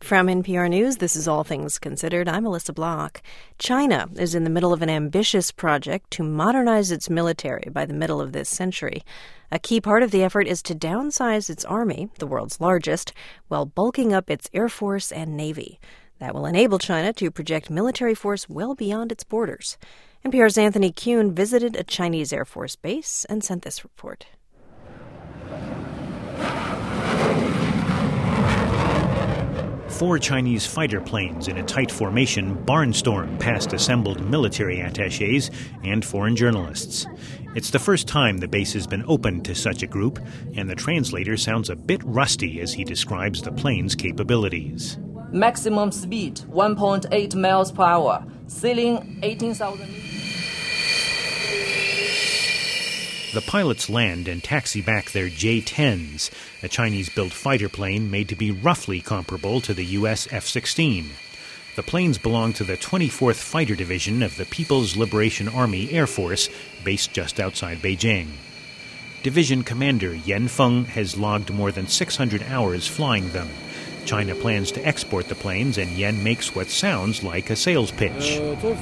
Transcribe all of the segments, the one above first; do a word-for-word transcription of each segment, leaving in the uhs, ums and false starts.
From N P R News, this is All Things Considered. I'm Melissa Block. China is in the middle of an ambitious project to modernize its military by the middle of this century. A key part of the effort is to downsize its army, the world's largest, while bulking up its air force and navy. That will enable China to project military force well beyond its borders. N P R's Anthony Kuhn visited a Chinese Air Force base and sent this report. Four Chinese fighter planes in a tight formation barnstorm past assembled military attachés and foreign journalists. It's the first time the base has been opened to such a group, and the translator sounds a bit rusty as he describes the plane's capabilities. Maximum speed, one point eight miles per hour, ceiling eighteen thousand meters. The pilots land and taxi back their J tens, a Chinese-built fighter plane made to be roughly comparable to the U S F sixteen. The planes belong to the twenty-fourth Fighter Division of the People's Liberation Army Air Force, based just outside Beijing. Division Commander Yan Feng has logged more than six hundred hours flying them. China plans to export the planes, and Yan makes what sounds like a sales pitch. As a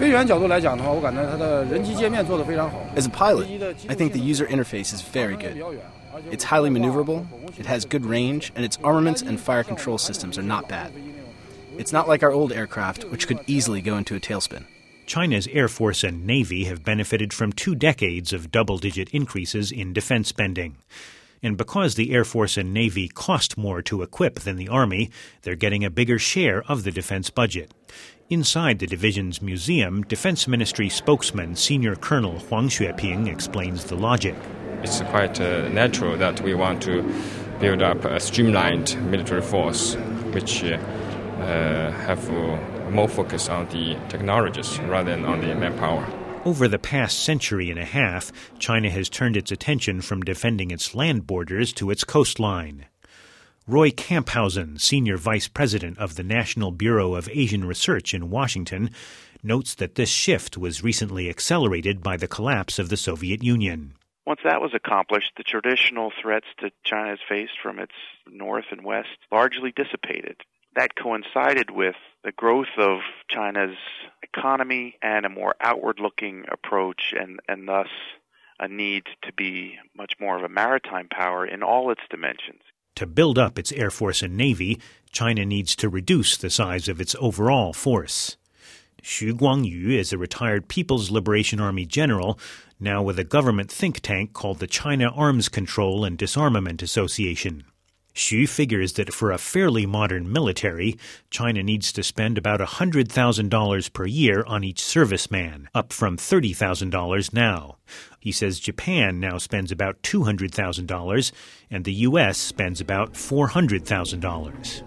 pilot, I think the user interface is very good. It's highly maneuverable, it has good range, and its armaments and fire control systems are not bad. It's not like our old aircraft, which could easily go into a tailspin. China's Air Force and Navy have benefited from two decades of double-digit increases in defense spending. And because the Air Force and Navy cost more to equip than the Army, they're getting a bigger share of the defense budget. Inside the division's museum, Defense Ministry spokesman Senior Colonel Huang Xueping explains the logic. It's quite uh, natural that we want to build up a streamlined military force which uh, uh, have uh, more focus on the technologies rather than on the manpower. Over the past century and a half, China has turned its attention from defending its land borders to its coastline. Roy Camphausen, Senior Vice President of the National Bureau of Asian Research in Washington, notes that this shift was recently accelerated by the collapse of the Soviet Union. Once that was accomplished, the traditional threats that China has faced from its north and west largely dissipated. That coincided with the growth of China's economy and a more outward-looking approach, and, and thus a need to be much more of a maritime power in all its dimensions. To build up its Air Force and Navy, China needs to reduce the size of its overall force. Xu Guangyu is a retired People's Liberation Army general, now with a government think tank called the China Arms Control and Disarmament Association. Xu figures that for a fairly modern military, China needs to spend about one hundred thousand dollars per year on each serviceman, up from thirty thousand dollars now. He says Japan now spends about two hundred thousand dollars, and the U S spends about four hundred thousand dollars.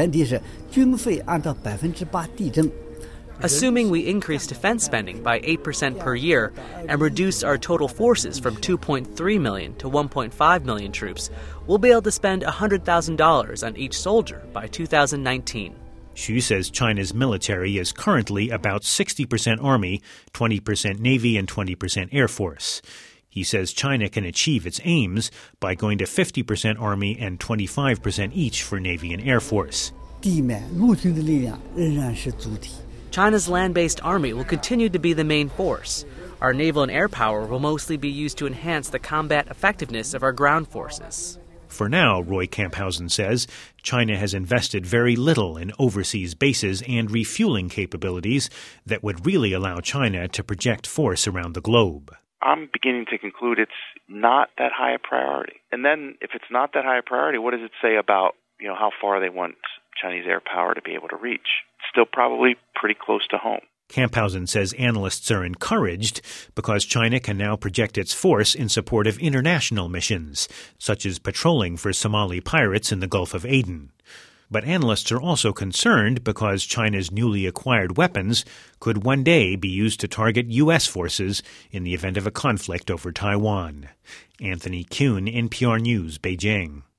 Assuming we increase defense spending by eight percent per year and reduce our total forces from two point three million to one point five million troops, we'll be able to spend one hundred thousand dollars on each soldier by two thousand nineteen. Xu says China's military is currently about sixty percent Army, twenty percent Navy, and twenty percent Air Force. He says China can achieve its aims by going to fifty percent Army and twenty-five percent each for Navy and Air Force. China's land-based army will continue to be the main force. Our naval and air power will mostly be used to enhance the combat effectiveness of our ground forces. For now, Roy Camphausen says, China has invested very little in overseas bases and refueling capabilities that would really allow China to project force around the globe. I'm beginning to conclude it's not that high a priority. And then if it's not that high a priority, what does it say about, you know, how far they want Chinese air power to be able to reach? Still probably pretty close to home. Camphausen says analysts are encouraged because China can now project its force in support of international missions, such as patrolling for Somali pirates in the Gulf of Aden. But analysts are also concerned because China's newly acquired weapons could one day be used to target U S forces in the event of a conflict over Taiwan. Anthony Kuhn, N P R News, Beijing.